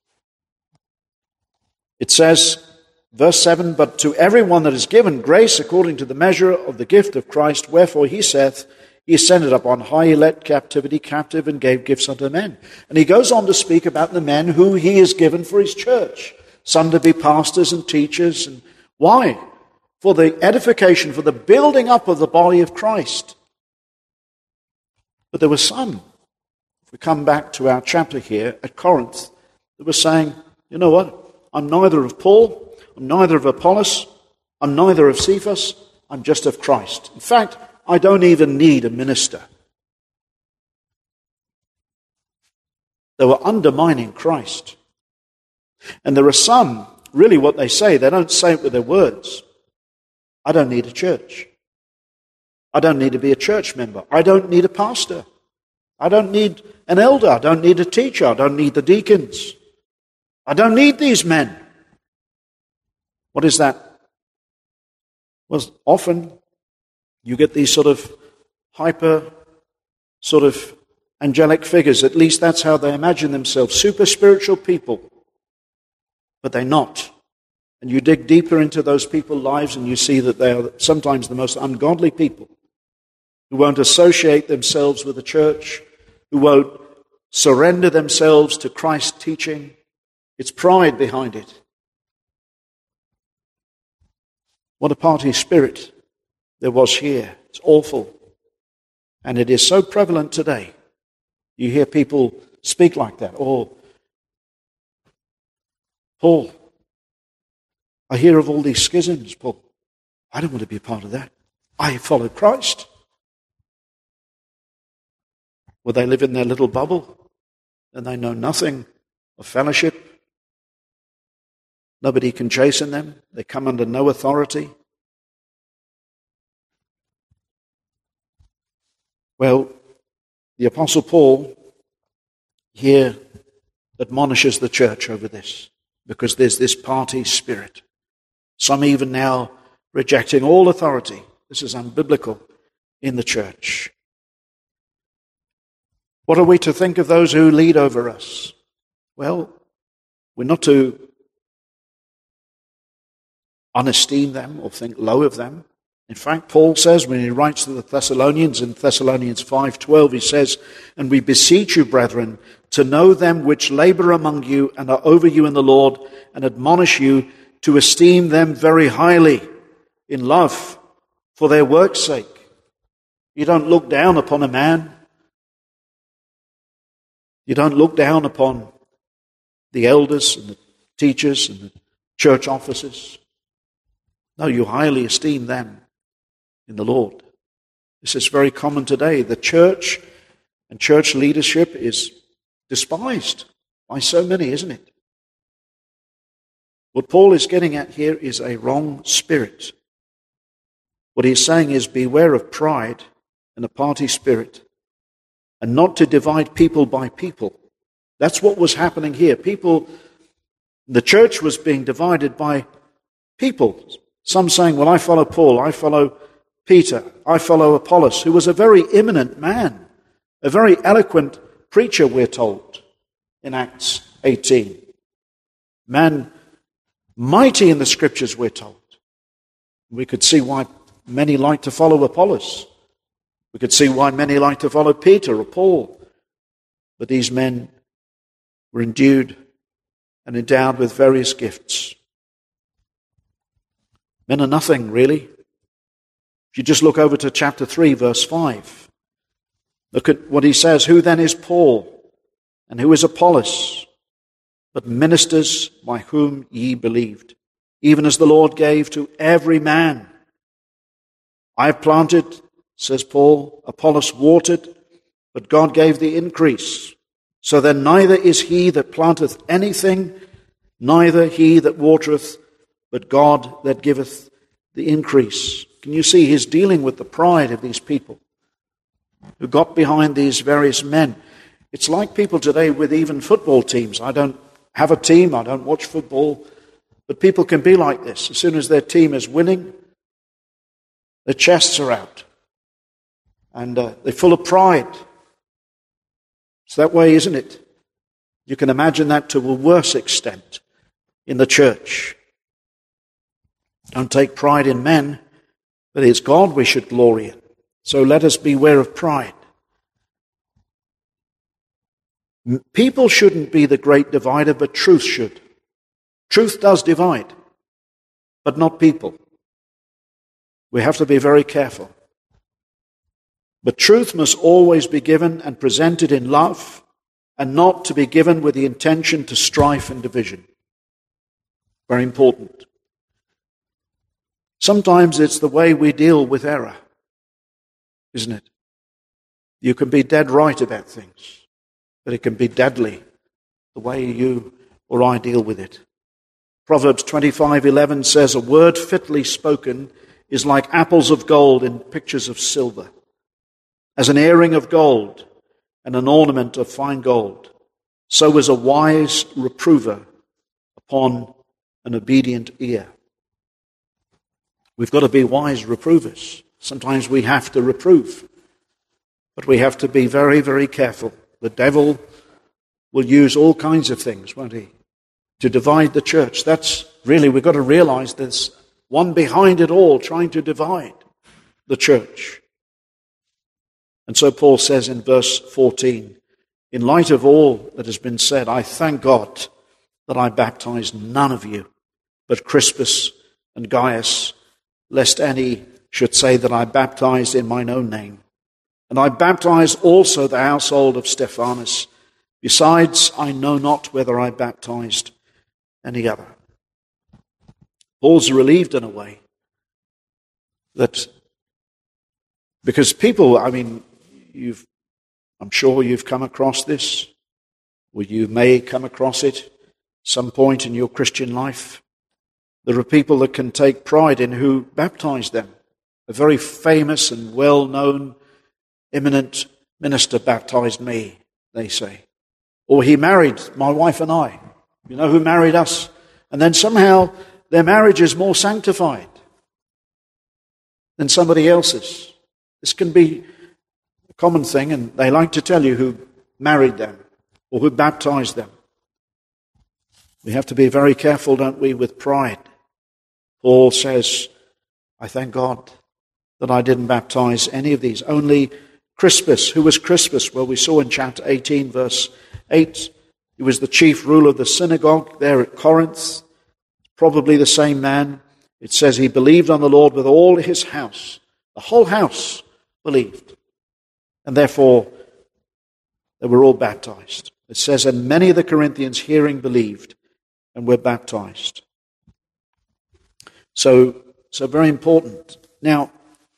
it says, verse 7, but to everyone that is given grace according to the measure of the gift of Christ, wherefore he saith, he ascended up on high, he led captivity captive, and gave gifts unto men. And he goes on to speak about the men who he has given for his church. Some to be pastors and teachers. And why? For the edification, for the building up of the body of Christ. But there were some, if we come back to our chapter here at Corinth, that were saying, you know what, I'm neither of Paul, I'm neither of Apollos, I'm neither of Cephas, I'm just of Christ. In fact, I don't even need a minister. They were undermining Christ. And there are some, really what they say, they don't say it with their words. I don't need a church. I don't need to be a church member. I don't need a pastor. I don't need an elder. I don't need a teacher. I don't need the deacons. I don't need these men. What is that? Well, often you get these sort of angelic figures. At least that's how they imagine themselves. Super spiritual people. But they're not. And you dig deeper into those people's lives and you see that they are sometimes the most ungodly people who won't associate themselves with the church, who won't surrender themselves to Christ's teaching. It's pride behind it. What a party spirit there was here. It's awful. And it is so prevalent today. You hear people speak like that. Oh, Paul, I hear of all these schisms, Paul. I don't want to be a part of that. I follow Christ. Well, they live in their little bubble and they know nothing of fellowship. Nobody can chasten them. They come under no authority. Well, the Apostle Paul here admonishes the church over this because there's this party spirit. Some even now rejecting all authority. This is unbiblical in the church. What are we to think of those who lead over us? Well, we're not to unesteem them or think low of them. In fact, Paul says when he writes to the Thessalonians in Thessalonians 5:12, he says, and we beseech you, brethren, to know them which labor among you and are over you in the Lord, and admonish you to esteem them very highly in love for their work's sake. You don't look down upon a man. You don't look down upon the elders and the teachers and the church officers. No, you highly esteem them in the Lord. This is very common today. The church and church leadership is despised by so many, isn't it? What Paul is getting at here is a wrong spirit. What he's saying is beware of pride and a party spirit. and not to divide people by people. That's what was happening here. The church was being divided by people. Some saying, well, I follow Paul, I follow Peter, I follow Apollos, who was a very eminent man, a very eloquent preacher, we're told in Acts 18. Man mighty in the scriptures, we're told. We could see why many like to follow Apollos. We could see why many like to follow Peter or Paul. But these men were endued and endowed with various gifts. Men are nothing, really. If you just look over to chapter 3, verse 5, look at what he says. Who then is Paul, and who is Apollos, but ministers by whom ye believed, even as the Lord gave to every man? I have planted, says Paul, Apollos watered, but God gave the increase. So then neither is he that planteth anything, neither he that watereth, but God that giveth the increase. Can you see he's dealing with the pride of these people who got behind these various men? It's like people today with even football teams. I don't have a team, I don't watch football, but people can be like this. As soon as their team is winning, their chests are out. And they're full of pride. It's that way, isn't it? You can imagine that to a worse extent in the church. Don't take pride in men, but it's God we should glory in. So let us beware of pride. People shouldn't be the great divider, but truth should. Truth does divide, but not people. We have to be very careful. But truth must always be given and presented in love, and not to be given with the intention to strife and division. Very important. Sometimes it's the way we deal with error, isn't it? You can be dead right about things, but it can be deadly the way you or I deal with it. Proverbs 25:11 says, a word fitly spoken is like apples of gold in pictures of silver, as an earring of gold and an ornament of fine gold. So is a wise reprover upon an obedient ear. We've got to be wise reprovers. Sometimes we have to reprove, but we have to be very, very careful. The devil will use all kinds of things, won't he, to divide the church. That's really, we've got to realize there's one behind it all trying to divide the church. And so Paul says in verse 14, in light of all that has been said, I thank God that I baptized none of you, but Crispus and Gaius, lest any should say that I baptized in mine own name. And I baptized also the household of Stephanus. Besides, I know not whether I baptized any other. Paul's relieved in a way that, because people, I'm sure you've come across this, or you may come across it some point in your Christian life. There are people that can take pride in who baptized them. A very famous and well-known, eminent minister baptized me, they say. Or he married my wife and I. You know who married us? And then somehow their marriage is more sanctified than somebody else's. This can be a common thing, and they like to tell you who married them or who baptized them. We have to be very careful, don't we, with pride. Paul says, I thank God that I didn't baptize any of these. Only Crispus. Who was Crispus? Well, we saw in chapter 18, verse 8, he was the chief ruler of the synagogue there at Corinth. Probably the same man. It says he believed on the Lord with all his house. The whole house believed. And therefore, they were all baptized. It says, and many of the Corinthians hearing believed and were baptized. So very important. Now,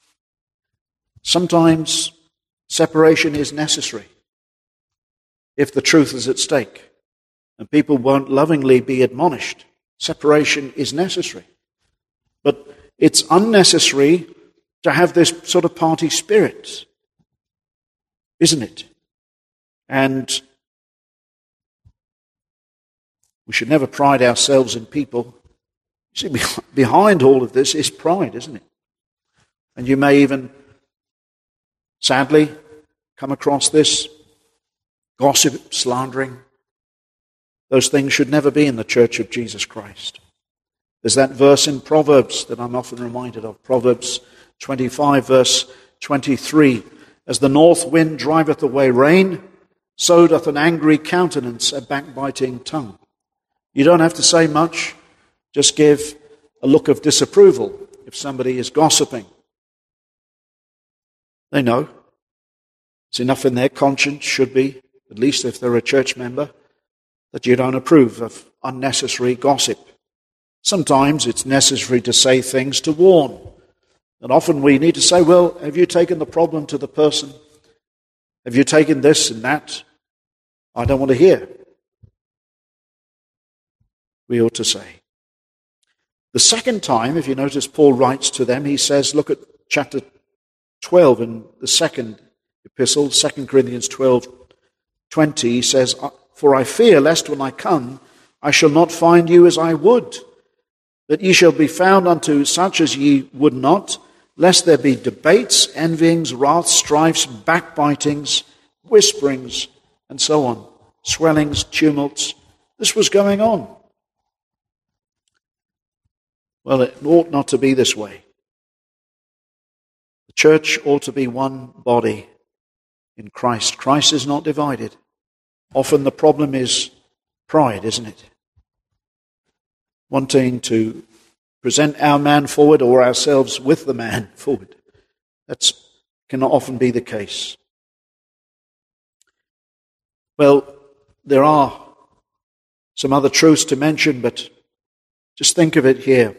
sometimes separation is necessary if the truth is at stake, and people won't lovingly be admonished. Separation is necessary. But it's unnecessary to have this sort of party spirit, isn't it? And we should never pride ourselves in people. You see, behind all of this is pride, isn't it? And you may even, sadly, come across this gossip, slandering. Those things should never be in the church of Jesus Christ. There's that verse in Proverbs that I'm often reminded of, Proverbs 25, verse 23. As the north wind driveth away rain, so doth an angry countenance a backbiting tongue. You don't have to say much, just give a look of disapproval if somebody is gossiping. They know. It's enough in their conscience, should be, at least if they're a church member, that you don't approve of unnecessary gossip. Sometimes it's necessary to say things to warn. And often we need to say, well, have you taken the problem to the person? Have you taken this and that? I don't want to hear. We ought to say. The second time, if you notice, Paul writes to them, he says, look at chapter 12 in the second epistle, 2 Corinthians 12:20, he says, for I fear lest when I come, I shall not find you as I would, that ye shall be found unto such as ye would not, lest there be debates, envyings, wraths, strifes, backbitings, whisperings, and so on, swellings, tumults. This was going on. Well, it ought not to be this way. The church ought to be one body in Christ. Christ is not divided. Often the problem is pride, isn't it? Wanting to present our man forward or ourselves with the man forward. That cannot often be the case. Well, there are some other truths to mention, but just think of it here.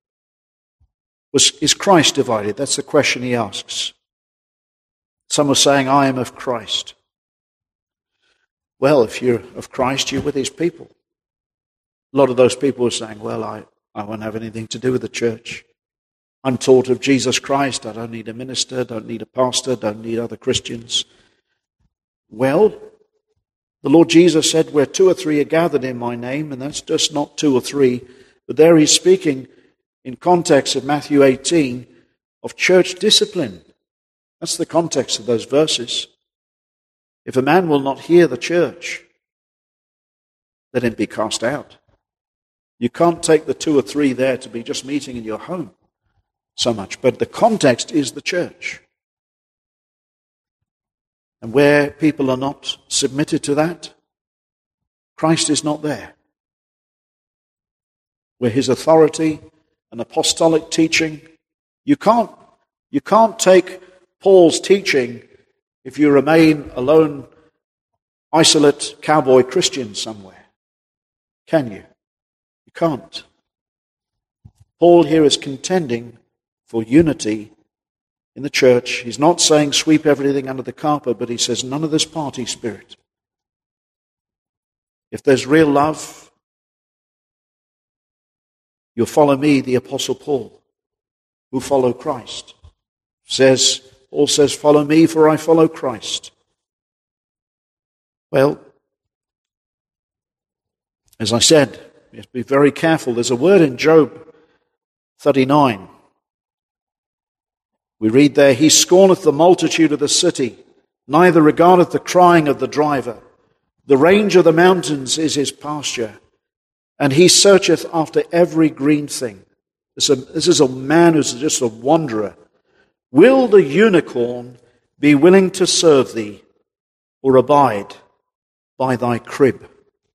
Is Christ divided? That's the question he asks. Some are saying, I am of Christ. Well, if you're of Christ, you're with his people. A lot of those people are saying, well, I won't have anything to do with the church. I'm taught of Jesus Christ. I don't need a minister, don't need a pastor, don't need other Christians. Well, the Lord Jesus said, where two or three are gathered in my name, and that's just not two or three, but there he's speaking in context of Matthew 18 of church discipline. That's the context of those verses. If a man will not hear the church, let him be cast out. You can't take the two or three there to be just meeting in your home so much, but the context is the church. And where people are not submitted to that, Christ is not there. Where his authority and apostolic teaching, you can't take Paul's teaching if you remain a lone, isolate cowboy Christian somewhere. Can you? You can't. Paul here is contending for unity in the church. He's not saying sweep everything under the carpet, but he says none of this party spirit. If there's real love, you'll follow me, the Apostle Paul, who follow Christ. Paul says, follow me, for I follow Christ. Well, as I said, you have to be very careful. There's a word in Job 39. We read there, he scorneth the multitude of the city, neither regardeth the crying of the driver. The range of the mountains is his pasture, and he searcheth after every green thing. This is a man who's just a wanderer. Will the unicorn be willing to serve thee, or abide by thy crib?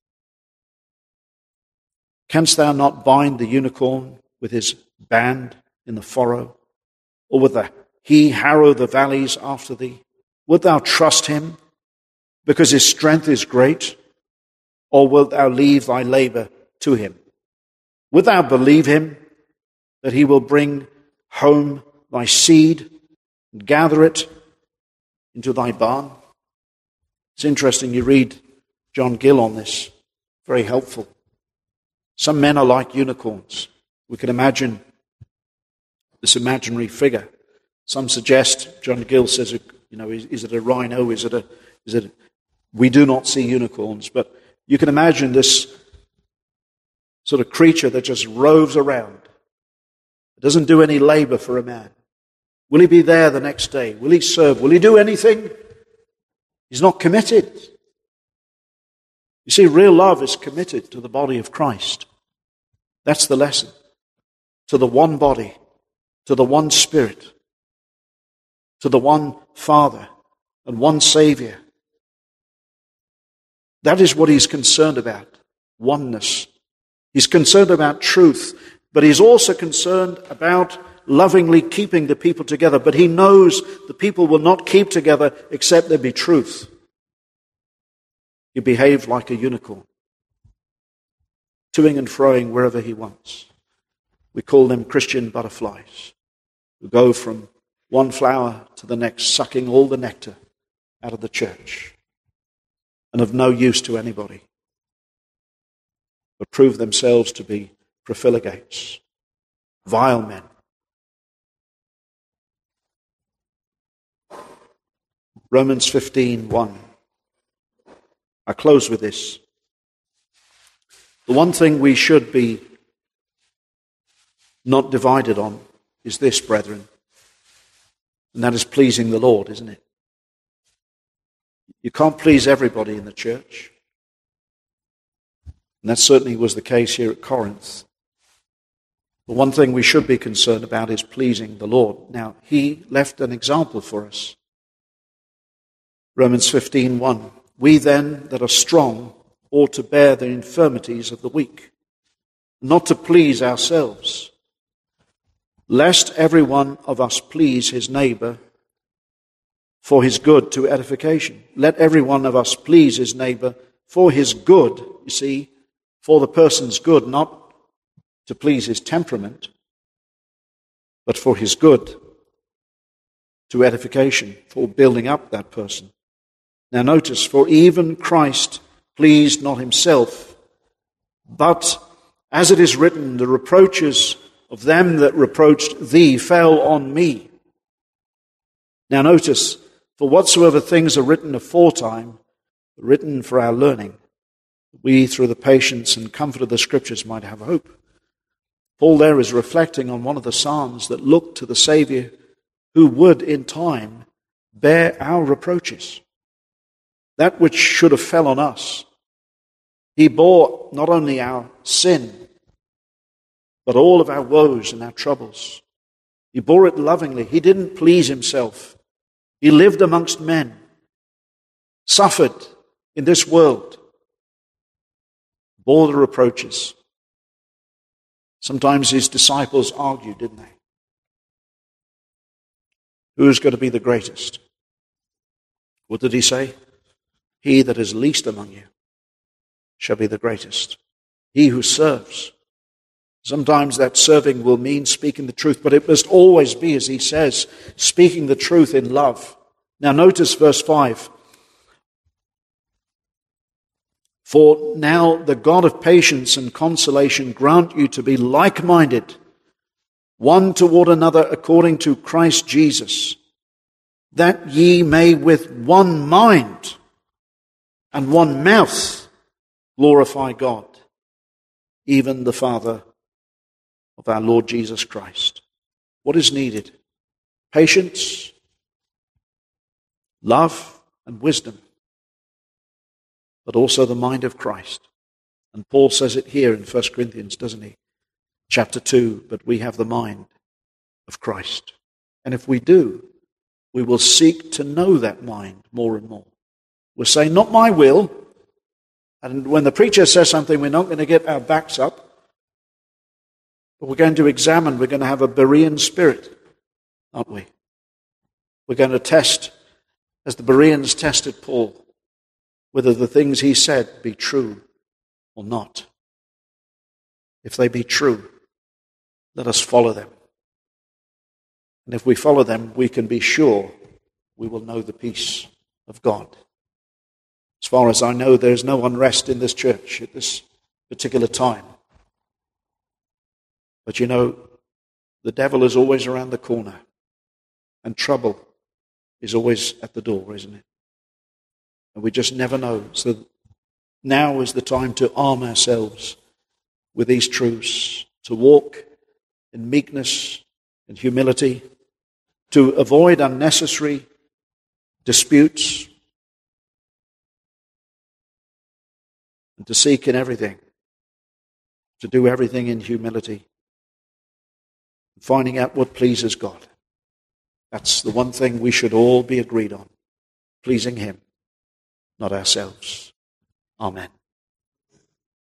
Canst thou not bind the unicorn with his band in the furrow, or with he harrow the valleys after thee? Wilt thou trust him, because his strength is great, or wilt thou leave thy labor to him? Wilt thou believe him, that he will bring home thy seed and gather it into thy barn? It's interesting, you read John Gill on this, very helpful. Some men are like unicorns. We can imagine this imaginary figure. Some suggest, John Gill says, is it a rhino? Is it We do not see unicorns, but you can imagine this sort of creature that just roves around. It doesn't do any labor for a man. Will he be there the next day? Will he serve? Will he do anything? He's not committed. You see, real love is committed to the body of Christ. That's the lesson. To the one body, to the one Spirit, to the one Father and one Savior. That is what he's concerned about, oneness. He's concerned about truth, but he's also concerned about lovingly keeping the people together. But he knows the people will not keep together except there be truth. He behaved like a unicorn, toing and froing wherever he wants. We call them Christian butterflies, who go from one flower to the next, sucking all the nectar out of the church, and of no use to anybody, but prove themselves to be profligates, vile men. Romans 15:1. I close with this. The one thing we should be not divided on is this, brethren, and that is pleasing the Lord, isn't it? You can't please everybody in the church. And that certainly was the case here at Corinth. The one thing we should be concerned about is pleasing the Lord. Now, he left an example for us. Romans 15:1. We then that are strong ought to bear the infirmities of the weak, not to please ourselves, lest every one of us please his neighbor for his good to edification. Let every one of us please his neighbor for his good, you see, for the person's good, not to please his temperament, but for his good to edification, for building up that person. Now notice, for even Christ pleased not himself, but as it is written, the reproaches of them that reproached thee fell on me. Now notice, for whatsoever things are written aforetime, are written for our learning, that we through the patience and comfort of the Scriptures might have hope. Paul there is reflecting on one of the Psalms that looked to the Saviour who would in time bear our reproaches. That which should have fell on us. He bore not only our sin, but all of our woes and our troubles. He bore it lovingly. He didn't please himself. He lived amongst men, suffered in this world, bore the reproaches. Sometimes his disciples argued, didn't they? Who's going to be the greatest? What did he say? He that is least among you shall be the greatest. He who serves. Sometimes that serving will mean speaking the truth, but it must always be, as he says, speaking the truth in love. Now notice verse 5. For now the God of patience and consolation grant you to be like-minded, one toward another according to Christ Jesus, that ye may with one mind and one mouth glorify God, even the Father of our Lord Jesus Christ. What is needed? Patience, love, and wisdom, but also the mind of Christ. And Paul says it here in 1 Corinthians, doesn't he? Chapter 2, but we have the mind of Christ. And if we do, we will seek to know that mind more and more. We'll say, not my will. And when the preacher says something, we're not going to get our backs up. But we're going to examine, we're going to have a Berean spirit, aren't we? We're going to test, as the Bereans tested Paul, whether the things he said be true or not. If they be true, let us follow them. And if we follow them, we can be sure we will know the peace of God. As far as I know, there is no unrest in this church at this particular time. But you know, the devil is always around the corner, and trouble is always at the door, isn't it? And we just never know. So now is the time to arm ourselves with these truths, to walk in meekness and humility, to avoid unnecessary disputes, and to seek in everything, to do everything in humility, finding out what pleases God. That's the one thing we should all be agreed on, pleasing him, not ourselves. Amen.